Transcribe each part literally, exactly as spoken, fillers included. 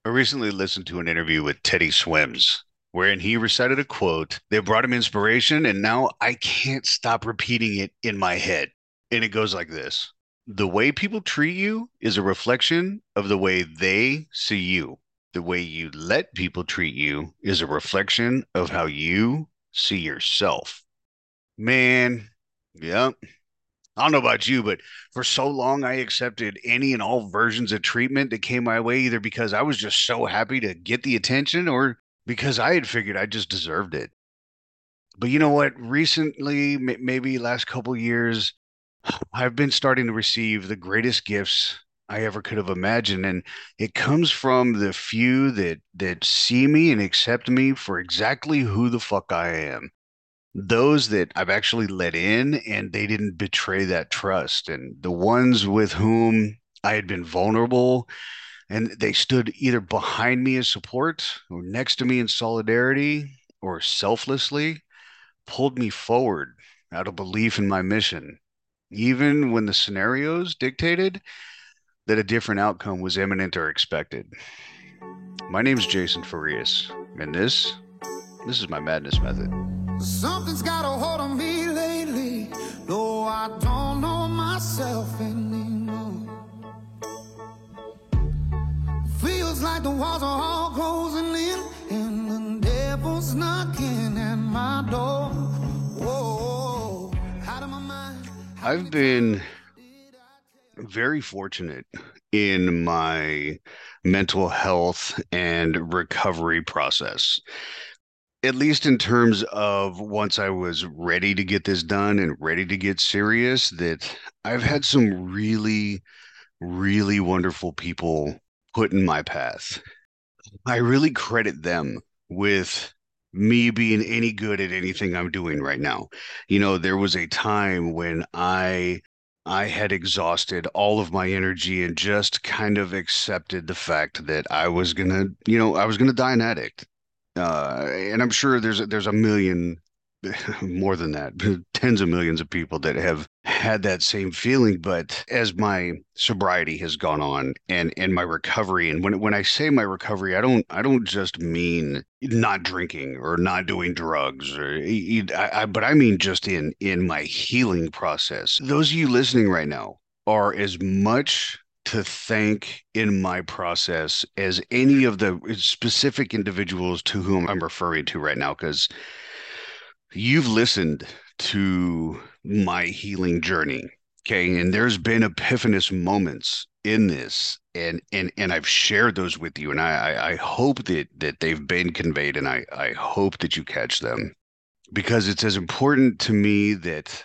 I recently listened to an interview with Teddy Swims, wherein he recited a quote that brought him inspiration, and now I can't stop repeating it in my head. And it goes like this: the way people treat you is a reflection of the way they see you. The way you let people treat you is a reflection of how you see yourself. Man, yeah. I don't know about you, but for so long I accepted any and all versions of treatment that came my way, either because I was just so happy to get the attention or because I had figured I just deserved it. But you know what? Recently, m- maybe last couple years, I've been starting to receive the greatest gifts I ever could have imagined, and it comes from the few that that see me and accept me for exactly who the fuck I am. Those that I've actually let in and they didn't betray that trust, and the ones with whom I had been vulnerable and they stood either behind me as support or next to me in solidarity or selflessly pulled me forward out of belief in my mission, even when the scenarios dictated that a different outcome was imminent or expected. My name is Jason Farias, and this this is my madness method. Something's got a hold on me lately, though I don't know myself anymore. Feels like the walls are all closing in, and the devil's knocking at my door. Whoa, out of my mind. How I've many times been did I tell very fortunate in my mental health and recovery process, at least in terms of once I was ready to get this done and ready to get serious, that I've had some really, really wonderful people put in my path. I really credit them with me being any good at anything I'm doing right now. You know, there was a time when I I had exhausted all of my energy and just kind of accepted the fact that I was gonna, you know, I was gonna die an addict. Uh, and I'm sure there's a, there's a million, more than that, tens of millions of people that have had that same feeling. But as my sobriety has gone on and and my recovery, and when when I say my recovery, I don't I don't just mean not drinking or not doing drugs or I, I, but I mean just in in my healing process. Those of you listening right now are as much to thank in my process as any of the specific individuals to whom I'm referring to right now, because you've listened to my healing journey. Okay. And there's been epiphanous moments in this. And and and I've shared those with you. And I I, I hope that that they've been conveyed and I, I hope that you catch them. Because it's as important to me that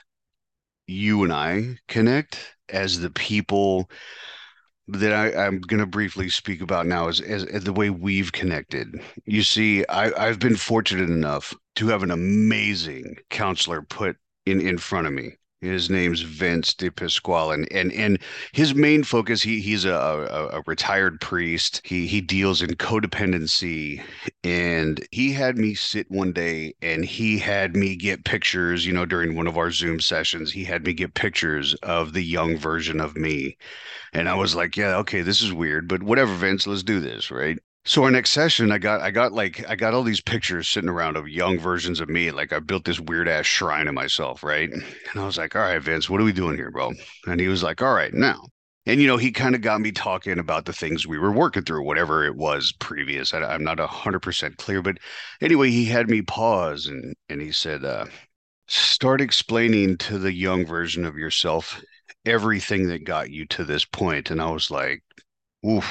you and I connect as the people that I, I'm going to briefly speak about now is as, as the way we've connected. You see, I, I've been fortunate enough to have an amazing counselor put in in front of me. His name's Vince De Pasquale, and and and his main focus, he he's a, a, a retired priest. He he deals in codependency, and he had me sit one day, and he had me get pictures. You know, during one of our Zoom sessions, he had me get pictures of the young version of me, and I was like, yeah, okay, this is weird, but whatever, Vince, let's do this, right? So our next session, I got I got like I got all these pictures sitting around of young versions of me. Like I built this weird ass shrine of myself, right? And I was like, all right, Vince, what are we doing here, bro? And he was like, all right, now. And you know, he kind of got me talking about the things we were working through, whatever it was previous. I, I'm not a hundred percent clear, but anyway, he had me pause and and he said, uh, start explaining to the young version of yourself everything that got you to this point. And I was like, oof.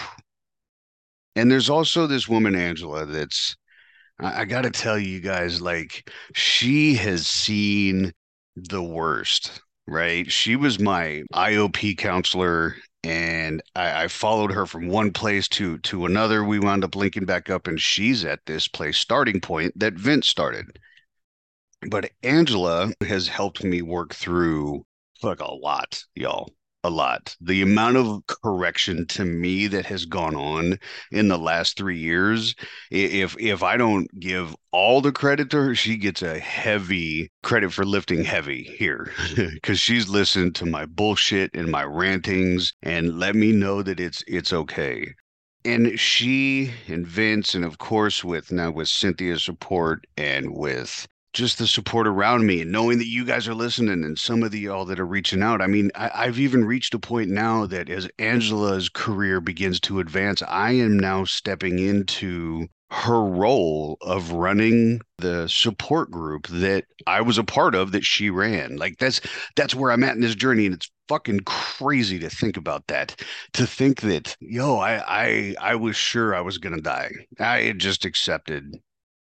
And there's also this woman, Angela, that's, I, I got to tell you guys, like, she has seen the worst, right? She was my I O P counselor. And I, I followed her from one place to to another. We wound up linking back up, and she's at this place starting point that Vince started. But Angela has helped me work through like a lot, y'all. A lot. The amount of correction to me that has gone on in the last three years, if if I don't give all the credit to her, she gets a heavy credit for lifting heavy here because she's listened to my bullshit and my rantings and let me know that it's it's okay. And she and Vince, and of course with now with Cynthia's support and with just the support around me and knowing that you guys are listening and some of the y'all that are reaching out. I mean, I, I've even reached a point now that as Angela's career begins to advance, I am now stepping into her role of running the support group that I was a part of that she ran. Like that's that's where I'm at in this journey, and it's fucking crazy to think about that. To think that, yo, I I I was sure I was gonna die. I had just accepted.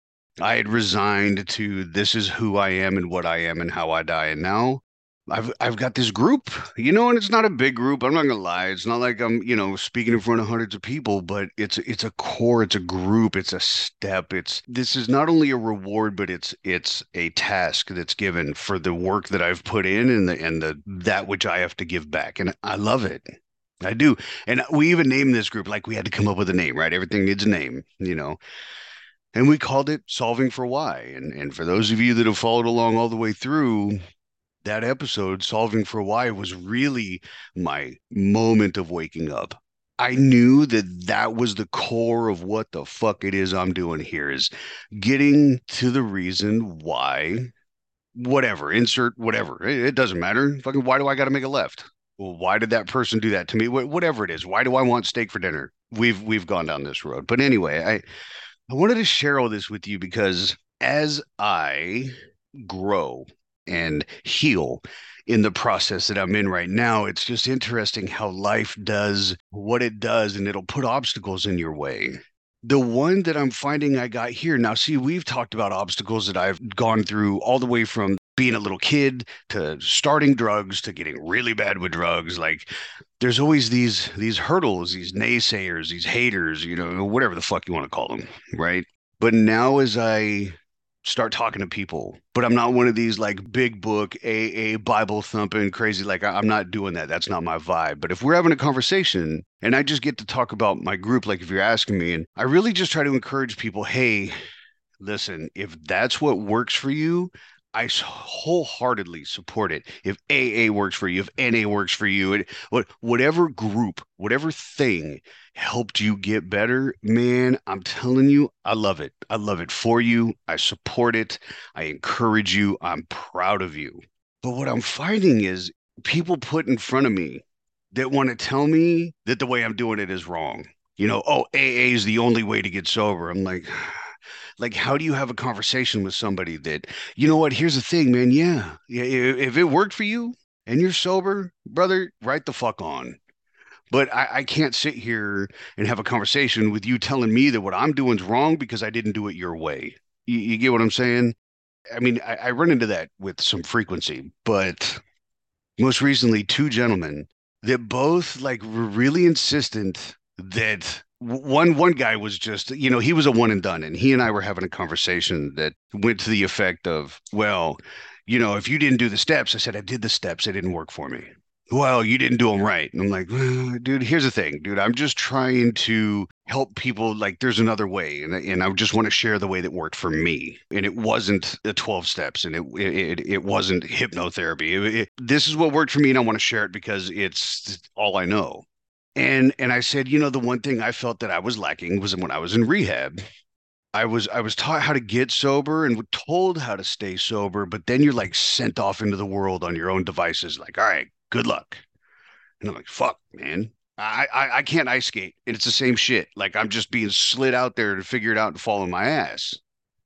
I had resigned to this is who I am and what I am and how I die. And now I've I've got this group, you know, and it's not a big group. I'm not gonna lie. It's not like I'm, you know, speaking in front of hundreds of people, but it's it's a core, it's a group, it's a step. It's this is not only a reward, but it's it's a task that's given for the work that I've put in and the and the that which I have to give back. And I love it. I do. And we even named this group like we had to come up with a name, right? Everything needs a name, you know. And we called it Solving for Why. And and for those of you that have followed along all the way through, that episode, Solving for Why, was really my moment of waking up. I knew that that was the core of what the fuck it is I'm doing here is getting to the reason why, whatever, insert whatever. It, it doesn't matter. Fucking why do I got to make a left? Well, why did that person do that to me? Wh- whatever it is. Why do I want steak for dinner? We've we've gone down this road. But anyway, I I wanted to share all this with you because as I grow and heal in the process that I'm in right now, it's just interesting how life does what it does and it'll put obstacles in your way. The one that I'm finding I got here now, see, we've talked about obstacles that I've gone through all the way from being a little kid to starting drugs to getting really bad with drugs. Like there's always these these hurdles, these naysayers, these haters, you know, whatever the fuck you want to call them, right? But now as I start talking to people, but I'm not one of these like big book A A Bible thumping crazy. Like I, I'm not doing that. That's not my vibe. But if we're having a conversation and I just get to talk about my group, like if you're asking me, and I really just try to encourage people, hey, listen, if that's what works for you, I wholeheartedly support it. If A A works for you, if N A works for you, it, what whatever group, whatever thing helped you get better, man, I'm telling you, I love it. I love it for you. I support it. I encourage you. I'm proud of you. But what I'm finding is people put in front of me that want to tell me that the way I'm doing it is wrong. You know, oh, A A is the only way to get sober. I'm like, like, how do you have a conversation with somebody that, you know what, here's the thing, man. Yeah. Yeah. If it worked for you and you're sober, brother, right the fuck on. But I, I can't sit here and have a conversation with you telling me that what I'm doing is wrong because I didn't do it your way. You, you get what I'm saying? I mean, I, I run into that with some frequency, but most recently, two gentlemen that both like were really insistent that one one guy was just, you know, he was a one and done, and he and I were having a conversation that went to the effect of, well, you know, if you didn't do the steps, I said I did the steps, it didn't work for me. Well, you didn't do them right. And I'm like, "Uh, dude, here's the thing, dude. I'm just trying to help people. Like, there's another way, and and I just want to share the way that worked for me. And it wasn't the twelve steps, and it it it wasn't hypnotherapy. It, it, this is what worked for me, and I want to share it because it's all I know. And and I said, you know, the one thing I felt that I was lacking was when I was in rehab. I was I was taught how to get sober and told how to stay sober, but then you're like sent off into the world on your own devices, like, all right, good luck. And I'm like, fuck, man. I, I I can't ice skate. And it's the same shit. Like I'm just being slid out there to figure it out and fall on my ass.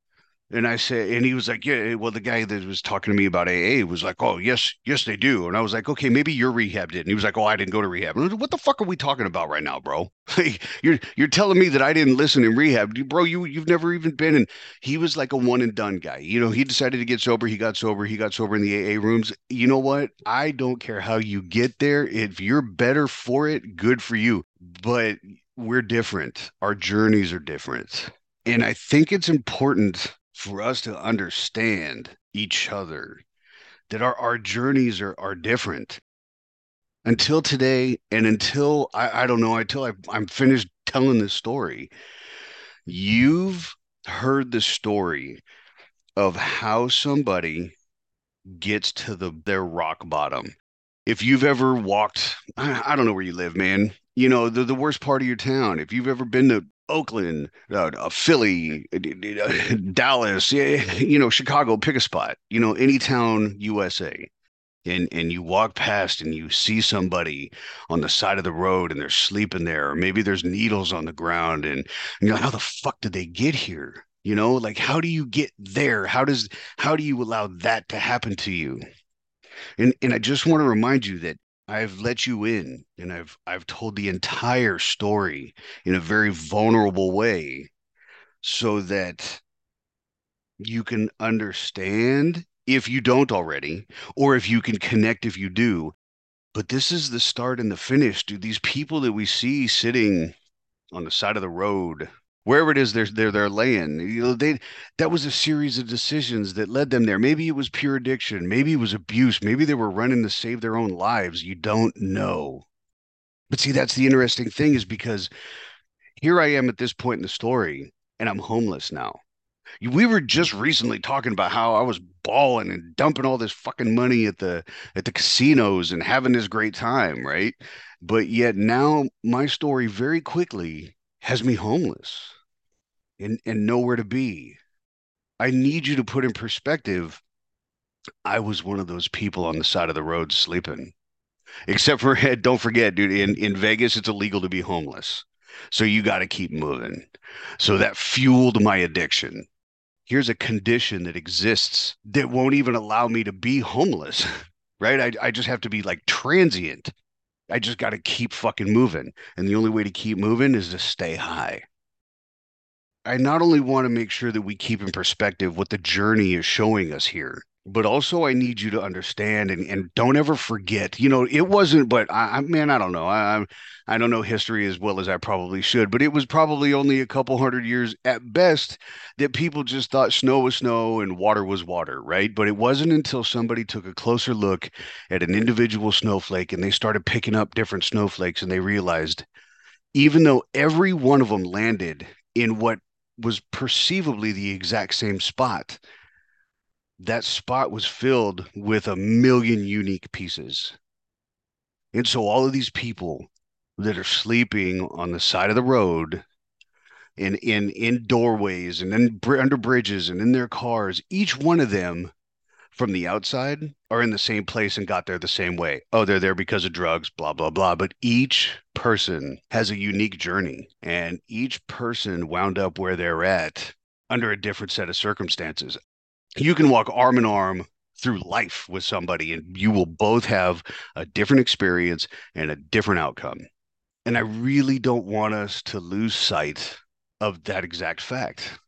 And I said, and he was like, yeah, well, the guy that was talking to me about A A was like, oh, yes, yes, they do. And I was like, okay, maybe your rehab did. And he was like, oh, I didn't go to rehab. And I was like, what the fuck are we talking about right now, bro? Like, you're you're telling me that I didn't listen in rehab, bro. You you've never even been in. He was like a one and done guy. You know, he decided to get sober. He got sober. He got sober in the A A rooms. You know what? I don't care how you get there. If you're better for it, good for you. But we're different. Our journeys are different. And I think it's important for us to understand each other, that our, our journeys are, are different until today. And until I, I don't know, until I, I'm finished telling this story, you've heard the story of how somebody gets to the their rock bottom. If you've ever walked, I, I don't know where you live, man. You know, the, the worst part of your town. If you've ever been to Oakland, uh, uh, Philly, uh, Dallas, yeah, you know, Chicago, pick a spot, you know, any town, U S A. And, and you walk past and you see somebody on the side of the road and they're sleeping there, or maybe there's needles on the ground, and you know, how the fuck did they get here? You know, like how do you get there? How does how do you allow that to happen to you? And and I just want to remind you that I've let you in and I've I've told the entire story in a very vulnerable way so that you can understand if you don't already, or if you can connect if you do. But this is the start and the finish, dude. These people that we see sitting on the side of the road, wherever it is they're they're they're laying, you know, they that was a series of decisions that led them there. Maybe it was pure addiction, maybe it was abuse, maybe they were running to save their own lives. You don't know. But see, that's the interesting thing is because here I am at this point in the story, and I'm homeless now. We were just recently talking about how I was balling and dumping all this fucking money at the at the casinos and having this great time, right? But yet now my story very quickly has me homeless and and nowhere to be. I need you to put in perspective. I was one of those people on the side of the road sleeping. Except for don't forget, dude, in in Vegas it's illegal to be homeless. So you got to keep moving. So that fueled my addiction. Here's a condition that exists that won't even allow me to be homeless, right? I, I just have to be like transient. I just got to keep fucking moving. And the only way to keep moving is to stay high. I not only want to make sure that we keep in perspective what the journey is showing us here, but also I need you to understand and, and don't ever forget, you know, it wasn't, but I, I man, I don't know. I, I'm, I don't know history as well as I probably should, but it was probably only a couple hundred years at best that people just thought snow was snow and water was water, right? But it wasn't until somebody took a closer look at an individual snowflake and they started picking up different snowflakes and they realized even though every one of them landed in what was perceivably the exact same spot, that spot was filled with a million unique pieces. And so all of these people that are sleeping on the side of the road in in in doorways and in under bridges and in their cars, each one of them from the outside are in the same place and got there the same way. Oh, they're there because of drugs, blah, blah, blah. But each person has a unique journey, and each person wound up where they're at under a different set of circumstances. You can walk arm in arm through life with somebody, and you will both have a different experience and a different outcome. And I really don't want us to lose sight of that exact fact.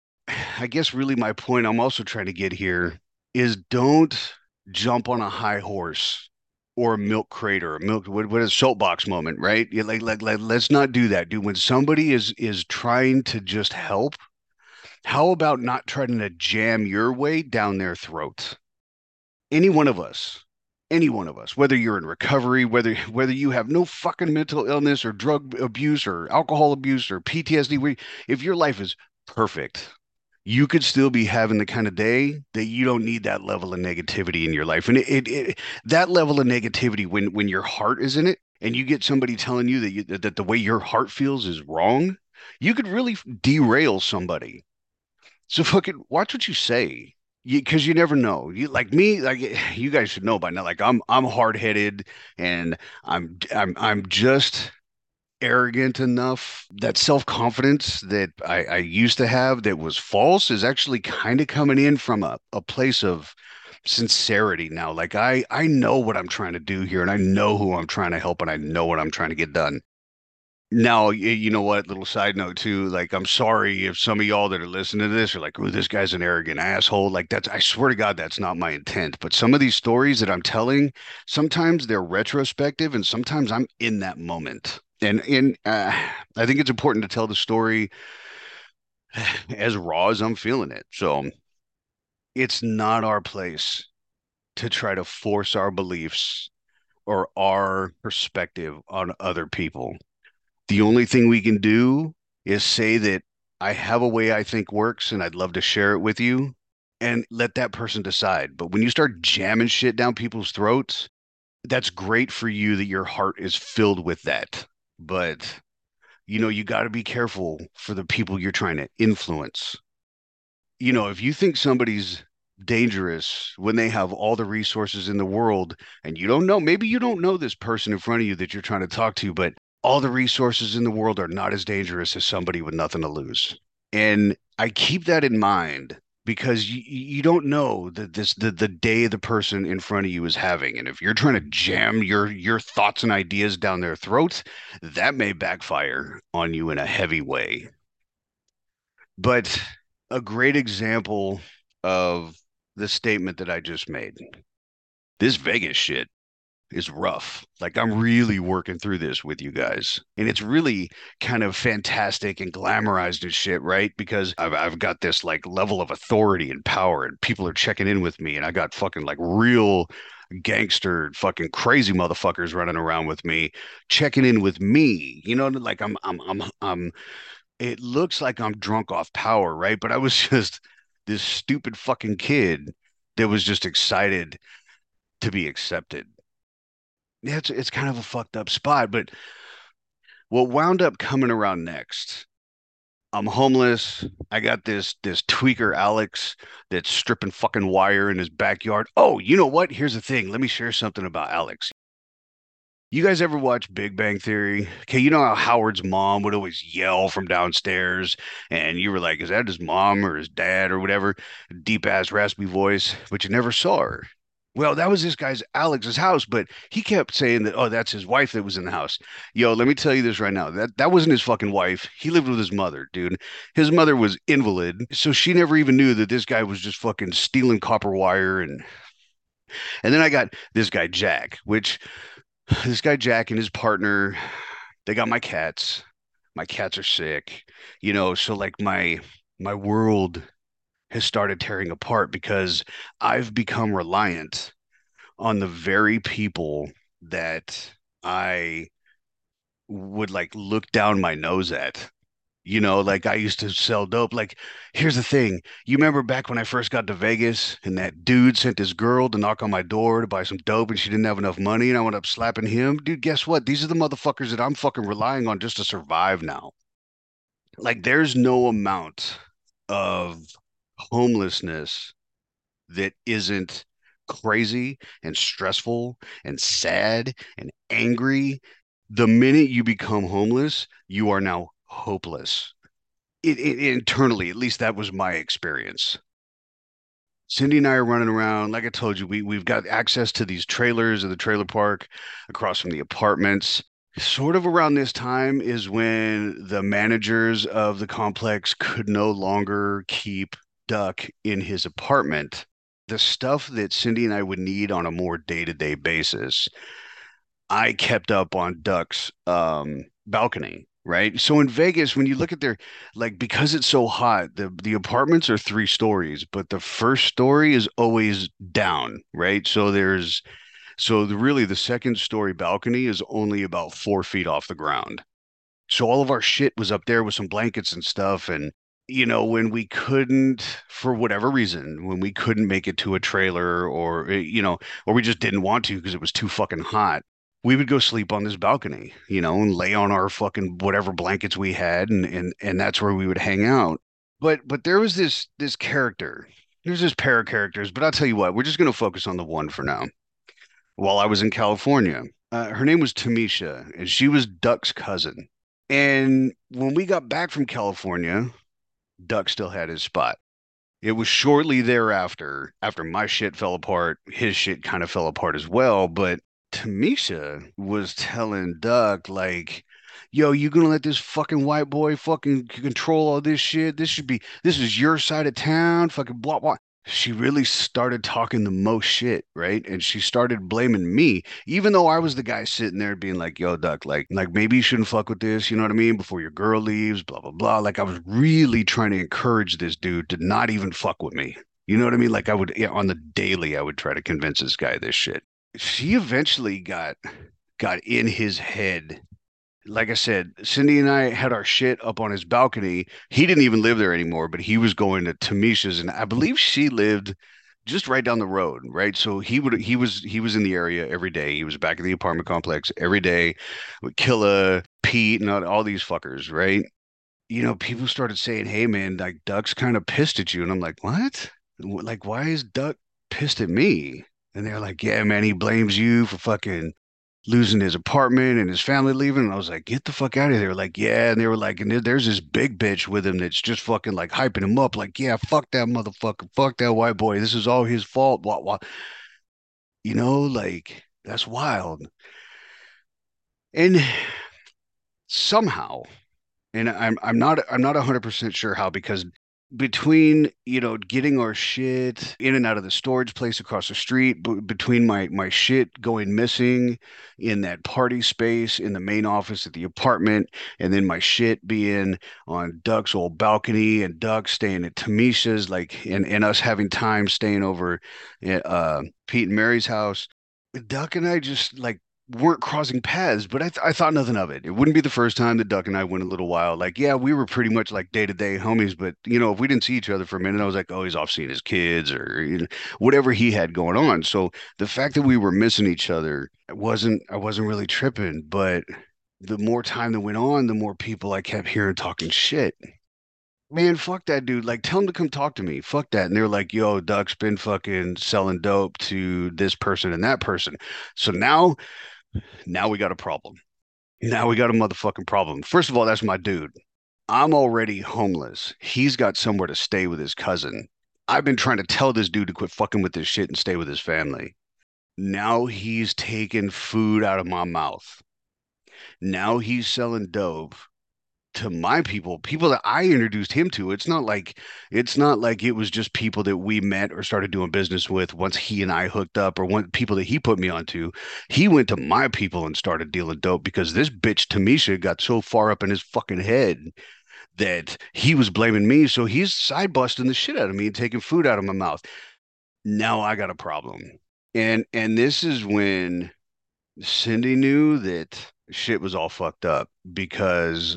I guess really my point I'm also trying to get here is don't jump on a high horse or a milk crate or a milk what, what is soapbox moment, right? You like, like, like let's not do that, dude. When somebody is is trying to just help, how about not trying to jam your way down their throat? Any one of us, any one of us, whether you're in recovery, whether whether you have no fucking mental illness or drug abuse or alcohol abuse or P T S D, if your life is perfect, you could still be having the kind of day that you don't need that level of negativity in your life. And it, it, it that level of negativity, when when your heart is in it, and you get somebody telling you that you, that the way your heart feels is wrong, you could really derail somebody. So fucking watch what you say. Because you, you never know. You like me, like you guys should know by now. Like I'm, I'm hard headed, and I'm, I'm, I'm just arrogant enough. That self confidence that I, I used to have that was false is actually kind of coming in from a, a place of sincerity now. Like I, I know what I'm trying to do here, and I know who I'm trying to help, and I know what I'm trying to get done. Now, you know what? Little side note too. Like, I'm sorry if some of y'all that are listening to this are like, "Oh, this guy's an arrogant asshole." Like, that's, I swear to God, that's not my intent. But some of these stories that I'm telling, sometimes they're retrospective, and sometimes I'm in that moment. And and uh, I think it's important to tell the story as raw as I'm feeling it. So it's not our place to try to force our beliefs or our perspective on other people. The only thing we can do is say that I have a way I think works and I'd love to share it with you, and let that person decide. But when you start jamming shit down people's throats, that's great for you that your heart is filled with that. but you know, you got to be careful for the people you're trying to influence. You know, if you think somebody's dangerous when they have all the resources in the world and you don't know, maybe you don't know this person in front of you that you're trying to talk to, but all the resources in the world are not as dangerous as somebody with nothing to lose. And I keep that in mind because you, you don't know that this the, the day the person in front of you is having. And if you're trying to jam your your thoughts and ideas down their throats, that may backfire on you in a heavy way. But a great example of the statement that I just made. This Vegas shit is rough. Like I'm really working through this with you guys. And it's really kind of fantastic and glamorized and shit, right? Because I've I've got this like level of authority and power and people are checking in with me and I got fucking like real gangster fucking crazy motherfuckers running around with me, checking in with me. You know, like I'm I'm I'm I'm it looks like I'm drunk off power, right? But I was just this stupid fucking kid that was just excited to be accepted. Yeah, it's it's kind of a fucked up spot, but what wound up coming around next, I'm homeless. I got this this tweaker Alex that's stripping fucking wire in his backyard. Oh, you know what? Here's the thing. Let me share something about Alex. You guys ever watch Big Bang Theory? Okay, you know how Howard's mom would always yell from downstairs, and you were like, is that his mom or his dad or whatever? Deep ass raspy voice, but you never saw her. Well, that was this guy's Alex's house, but he kept saying that, oh, that's his wife that was in the house. Yo, let me tell you this right now. That that wasn't his fucking wife. He lived with his mother, dude. His mother was invalid, so she never even knew that this guy was just fucking stealing copper wire and and then I got this guy Jack, which this guy Jack and his partner, they got my cats. My cats are sick, you know, so like my my world has started tearing apart because I've become reliant on the very people that I would like look down my nose at. You know, like I used to sell dope. Like, here's the thing. You remember back when I first got to Vegas and that dude sent this girl to knock on my door to buy some dope and she didn't have enough money and I went up slapping him? Dude, guess what? These are the motherfuckers that I'm fucking relying on just to survive now. Like, there's no amount of homelessness that isn't crazy and stressful and sad and angry. The minute you become homeless, you are now hopeless. It, it, internally, at least that was my experience. Cindy and I are running around. Like I told you, we we've got access to these trailers in the trailer park across from the apartments. Sort of around this time is when the managers of the complex could no longer keep Duck in his apartment. The stuff that Cindy and I would need on a more day-to-day basis, I kept up on Duck's um, balcony, right? So in Vegas, when you look at their, like, because it's so hot, the the apartments are three stories, but the first story is always down, right? So there's, so the, really the second story balcony is only about four feet off the ground. So all of our shit was up there with some blankets and stuff. And, you know, when we couldn't, for whatever reason, when we couldn't make it to a trailer or, eh, you know, or we just didn't want to because it was too fucking hot, we would go sleep on this balcony, you know, and lay on our fucking whatever blankets we had, and and and that's where we would hang out. But but there was this this character. There's this pair of characters, but I'll tell you what, we're just going to focus on the one for now. While I was in California, uh, her name was Tamisha, and she was Duck's cousin. And when we got back from California, Duck still had his spot. It was shortly thereafter, after my shit fell apart, his shit kind of fell apart as well. But Tamisha was telling Duck, like, yo, you gonna let this fucking white boy fucking control all this shit? This should be, this is your side of town, fucking blah, blah. She really started talking the most shit, right? And she started blaming me, even though I was the guy sitting there being like, yo, Duck, like, like maybe you shouldn't fuck with this, you know what I mean? Before your girl leaves, blah, blah, blah. Like I was really trying to encourage this dude to not even fuck with me. You know what I mean? Like I would, yeah, on the daily, I would try to convince this guy this shit. She eventually got got in his head. Like I said, Cindy and I had our shit up on his balcony. He didn't even live there anymore, but he was going to Tamisha's, and I believe she lived just right down the road, right? So he would he was he was in the area every day. He was back in the apartment complex every day with Killa, Pete, and all, all these fuckers, right? You know, people started saying, "Hey, man, like Duck's kind of pissed at you," and I'm like, "What? Like, why is Duck pissed at me?" And they're like, "Yeah, man, he blames you for fucking losing his apartment and his family leaving." And I was like, "Get the fuck out of here!" Like, yeah, and they were like, and there, there's this big bitch with him that's just fucking like hyping him up, like, "Yeah, fuck that motherfucker, fuck that white boy. This is all his fault." What, what, you know, like that's wild. And somehow. And I'm I'm not I'm not one hundred percent sure how because between, you know, getting our shit in and out of the storage place across the street, b between my my shit going missing in that party space in the main office at the apartment, and then my shit being on Doug's old balcony and Doug staying at Tamisha's, like, and and us having time staying over at uh, Pete and Mary's house. Duck and I just like weren't crossing paths, but I th I thought nothing of it. It wouldn't be the first time that Duck and I went a little while. Like, yeah, we were pretty much like day to day homies, but you know, if we didn't see each other for a minute, I was like, oh, he's off seeing his kids or you know, whatever he had going on. So the fact that we were missing each other I wasn't I wasn't really tripping, but the more time that went on, the more people I kept hearing talking shit. Man, fuck that dude. Like, tell him to come talk to me. Fuck that. And they're like, yo, Duck's been fucking selling dope to this person and that person. So now, now we got a problem. Now we got a motherfucking problem. First of all, that's my dude. I'm already homeless. He's got somewhere to stay with his cousin. I've been trying to tell this dude to quit fucking with this shit and stay with his family. Now he's taking food out of my mouth. Now he's selling dope to my people, people that I introduced him to. It's not like it's not like it was just people that we met or started doing business with once he and I hooked up or one people that he put me onto. He went to my people and started dealing dope because this bitch Tamisha got so far up in his fucking head that he was blaming me. So he's side busting the shit out of me and taking food out of my mouth. Now I got a problem. And and this is when Cindy knew that shit was all fucked up because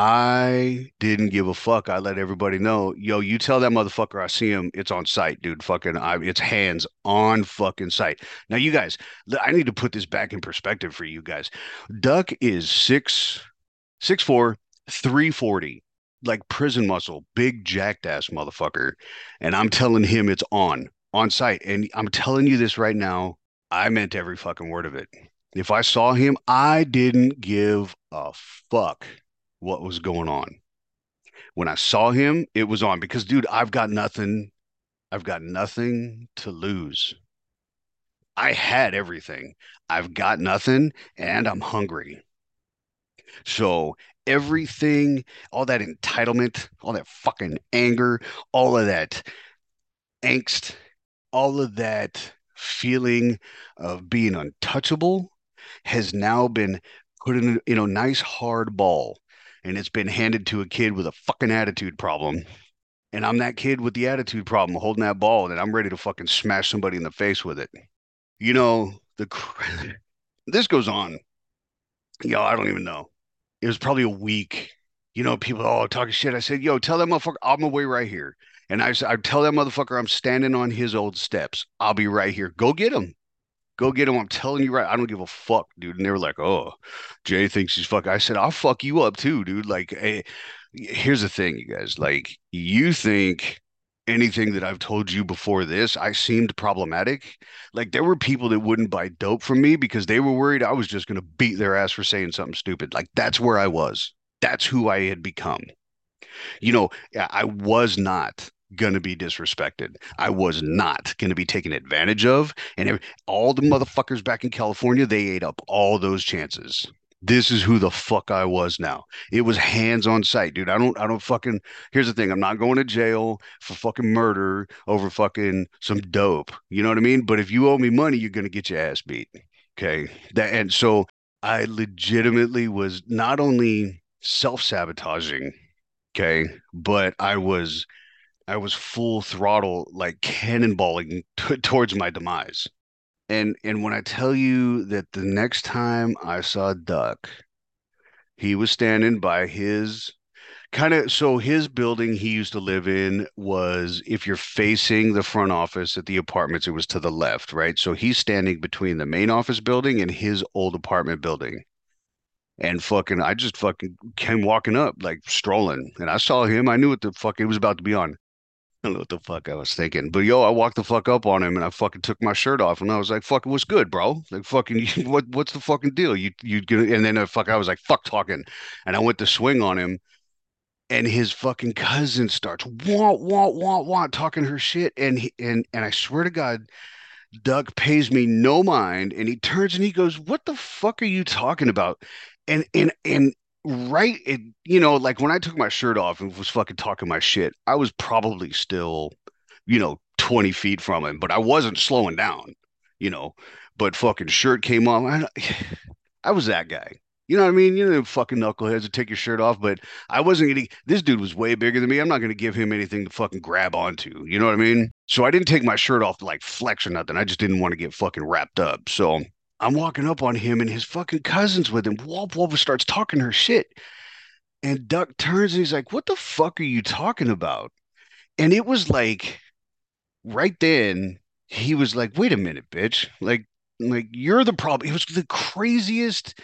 I didn't give a fuck. I let everybody know, yo, you tell that motherfucker I see him, it's on site, dude. Fucking, I, it's hands on fucking site. Now, you guys, I need to put this back in perspective for you guys. Duck is six, six four, three forty, like prison muscle, big jacked ass motherfucker. And I'm telling him it's on, on site. And I'm telling you this right now. I meant every fucking word of it. If I saw him, I didn't give a fuck what was going on. When I saw him, it was on because, dude, I've got nothing. I've got nothing to lose. I had everything. I've got nothing and I'm hungry. So everything, all that entitlement, all that fucking anger, all of that angst, all of that feeling of being untouchable has now been put in, in a nice hard ball and it's been handed to a kid with a fucking attitude problem. And I'm that kid with the attitude problem holding that ball and I'm ready to fucking smash somebody in the face with it. You know, the this goes on. Yo, I don't even know. It was probably a week. You know, people, oh, talking shit. I said, yo, tell that motherfucker I'm gonna wait right here. And I, I tell that motherfucker I'm standing on his old steps. I'll be right here. Go get him. Go get him. I'm telling you right. I don't give a fuck, dude. And they were like, oh, Jay thinks he's fuck. I said, I'll fuck you up too, dude. Like, hey, here's the thing, you guys. Like, you think anything that I've told you before this, I seemed problematic. Like, there were people that wouldn't buy dope from me because they were worried I was just going to beat their ass for saying something stupid. Like, that's where I was. That's who I had become. You know, I was not going to be disrespected. I was not going to be taken advantage of. And every, all the motherfuckers back in California, they ate up all those chances. This is who the fuck I was now. It was hands on site, dude. I don't, I don't fucking, here's the thing. I'm not going to jail for fucking murder over fucking some dope. You know what I mean? But if you owe me money, you're going to get your ass beat. Okay. That, and so I legitimately was not only self-sabotaging, okay, but I was I was full throttle, like cannonballing t towards my demise. And and when I tell you that the next time I saw Duck, he was standing by his kind of, so his building he used to live in was, if you're facing the front office at the apartments, it was to the left, right? So he's standing between the main office building and his old apartment building. And fucking, I just fucking came walking up, like strolling, and I saw him. I knew what the fuck it was about to be on. I don't know what the fuck I was thinking, but yo, I walked the fuck up on him and I fucking took my shirt off and I was like, "Fucking, what's good, bro? Like, fucking, what, what's the fucking deal? You, you gonna?" And then uh, fuck, I was like, "Fuck talking," and I went to swing on him, and his fucking cousin starts wah wah wah wah talking her shit, and he, and and I swear to God, Duck pays me no mind, and he turns and he goes, "What the fuck are you talking about?" And and and right, it, you know, like when I took my shirt off and was fucking talking my shit, I was probably still, you know, twenty feet from him, but I wasn't slowing down, you know. But fucking shirt came off. I, I was that guy. You know what I mean? You know, fucking knuckleheads that take your shirt off, but I wasn't gonna. This dude was way bigger than me. I'm not gonna give him anything to fucking grab onto. You know what I mean? So I didn't take my shirt off to like flex or nothing. I just didn't want to get fucking wrapped up. So I'm walking up on him and his fucking cousins with him. Walt Wolf starts talking her shit. And Duck turns and he's like, "What the fuck are you talking about?" And it was like right then he was like, "Wait a minute, bitch. Like, like you're the problem." It was the craziest.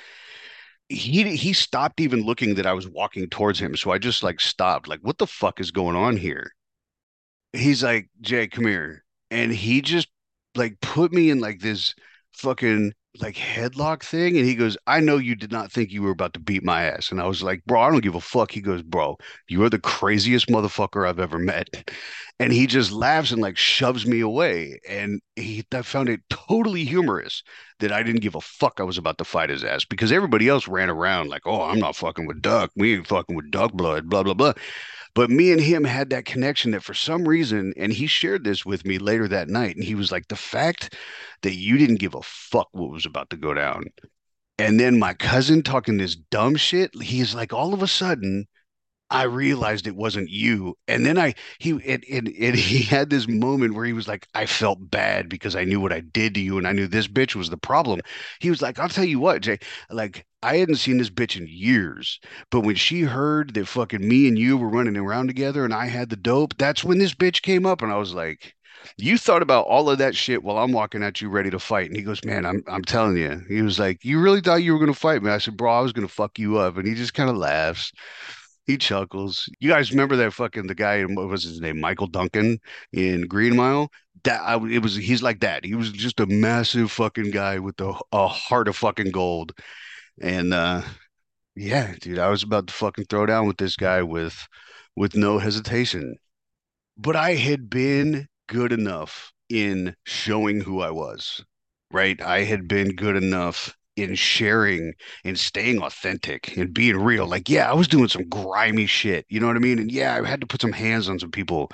He he stopped even looking that I was walking towards him. So I just like stopped. Like, what the fuck is going on here? He's like, "Jay, come here." And he just like put me in like this fucking like headlock thing. And he goes, "I know you did not think you were about to beat my ass." And I was like, "Bro, I don't give a fuck." He goes, "Bro, you are the craziest motherfucker I've ever met." And he just laughs and like shoves me away. And he, I found it totally humorous that I didn't give a fuck I was about to fight his ass, because everybody else ran around like, "Oh, I'm not fucking with Duck. We ain't fucking with Duck blood, blah, blah, blah." But me and him had that connection that for some reason, and he shared this with me later that night, and he was like, "The fact that you didn't give a fuck what was about to go down." And then my cousin talking this dumb shit, he's like, all of a sudden, I realized it wasn't you. And then I he it, it, it he had this moment where he was like, "I felt bad because I knew what I did to you and I knew this bitch was the problem." He was like, "I'll tell you what, Jay, like I hadn't seen this bitch in years, but when she heard that fucking me and you were running around together and I had the dope, that's when this bitch came up." And I was like, "You thought about all of that shit while I'm walking at you ready to fight." And he goes, "Man, I'm I'm telling you." He was like, "You really thought you were gonna fight me?" I said, "Bro, I was gonna fuck you up." And he just kind of laughs. He chuckles. You guys remember that fucking the guy? What was his name? Michael Duncan in Green Mile. That I, it was. He's like that. He was just a massive fucking guy with a, a heart of fucking gold. And uh, yeah, dude, I was about to fucking throw down with this guy with with no hesitation. But I had been good enough in showing who I was, right? I had been good enough in sharing and staying authentic and being real. Like, yeah, I was doing some grimy shit, you know what I mean? And yeah, I had to put some hands on some people,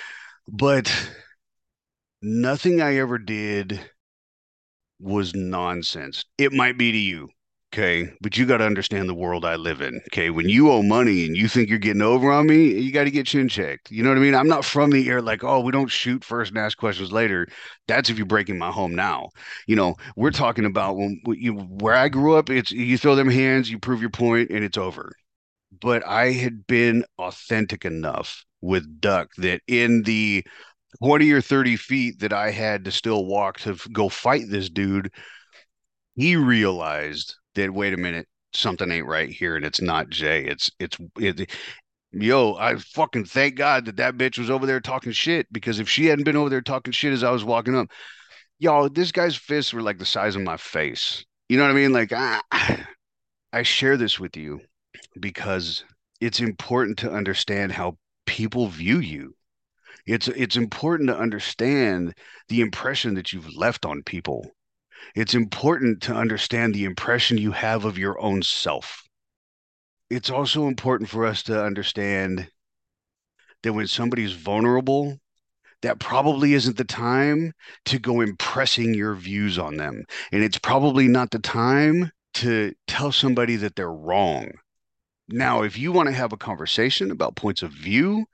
but nothing I ever did was nonsense. It might be to you, okay? But you got to understand the world I live in, okay? When you owe money and you think you're getting over on me, you got to get chin checked. You know what I mean? I'm not from the air like, "Oh, we don't shoot first and ask questions later." That's if you're breaking my home now. You know, we're talking about when you where I grew up, it's you throw them hands, you prove your point, and it's over. But I had been authentic enough with Duck that in the twenty or thirty feet that I had to still walk to f- go fight this dude, he realized that, wait a minute, something ain't right here, and it's not Jay. It's it's it, yo. I fucking thank God that that bitch was over there talking shit, because if she hadn't been over there talking shit as I was walking up, yo, this guy's fists were like the size of my face. You know what I mean? Like I, I share this with you because it's important to understand how people view you. It's it's important to understand the impression that you've left on people. It's important to understand the impression you have of your own self. It's also important for us to understand that when somebody's vulnerable, that probably isn't the time to go impressing your views on them. And it's probably not the time to tell somebody that they're wrong. Now, if you want to have a conversation about points of view,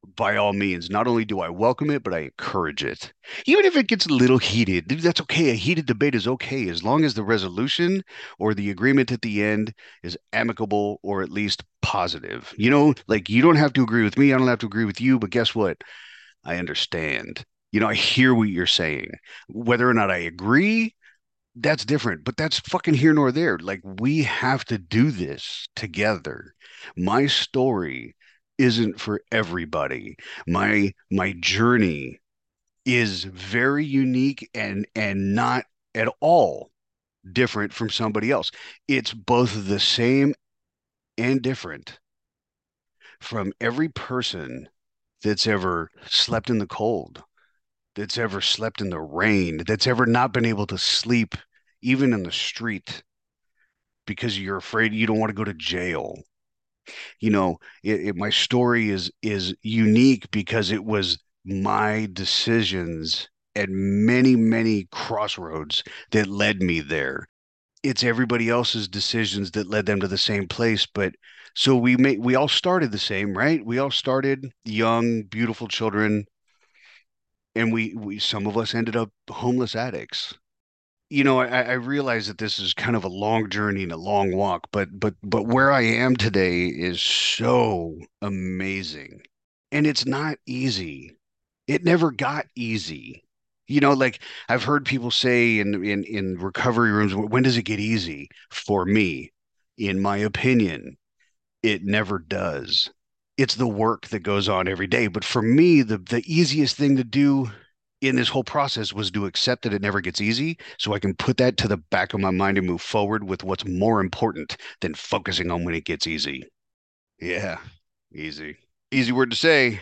by all means, not only do I welcome it, but I encourage it. Even if it gets a little heated, that's okay. A heated debate is okay as long as the resolution or the agreement at the end is amicable or at least positive. You know, like you don't have to agree with me, I don't have to agree with you, but guess what? I understand. You know, I hear what you're saying. Whether or not I agree, that's different, but that's fucking here nor there. Like we have to do this together. My story isn't for everybody. My my journey is very unique and and not at all different from somebody else. It's both the same and different from every person that's ever slept in the cold, that's ever slept in the rain, that's ever not been able to sleep even in the street because you're afraid you don't want to go to jail. You know, it, it, my story is is unique because it was my decisions at many, many crossroads that led me there. It's everybody else's decisions that led them to the same place, but so we may we all started the same, right? We all started young, beautiful children, and we we some of us ended up homeless addicts. You know, I, I realize that this is kind of a long journey and a long walk, but but but where I am today is so amazing. And it's not easy. It never got easy. You know, like I've heard people say in in in recovery rooms, when does it get easy? For me, in my opinion, it never does. It's the work that goes on every day. But for me, the the easiest thing to do in this whole process was to accept that it never gets easy so I can put that to the back of my mind and move forward with what's more important than focusing on when it gets easy. Yeah, easy. Easy word to say,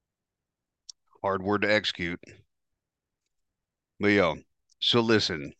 hard word to execute. But yo, so listen,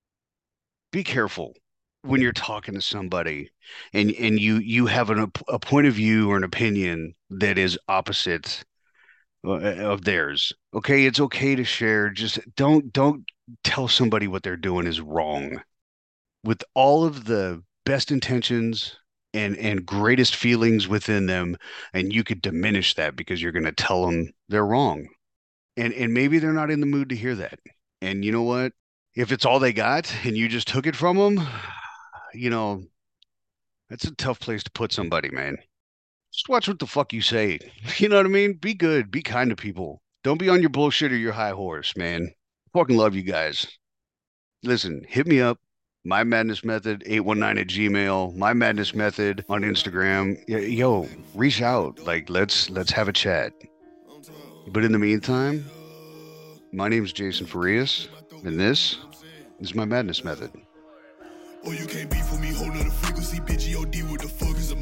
be careful when you're talking to somebody and and you you have an, a point of view or an opinion that is opposite uh, of theirs. Okay, it's okay to share. Just don't don't tell somebody what they're doing is wrong. With all of the best intentions and and greatest feelings within them, and you could diminish that because you're going to tell them they're wrong. And and maybe they're not in the mood to hear that. And you know what? If it's all they got and you just took it from them, you know, that's a tough place to put somebody, man. Just watch what the fuck you say. You know what I mean? Be good. Be kind to people. Don't be on your bullshit or your high horse, man. Fucking love you guys. Listen, hit me up. My Madness Method, eight one nine at Gmail. My Madness Method on Instagram. Yo, reach out. Like, let's let's have a chat. But in the meantime, my name is Jason Farias, and this is my Madness Method. Oh, you can't beef with me, hold on the frequency, bitch, G O D, what the fuck is a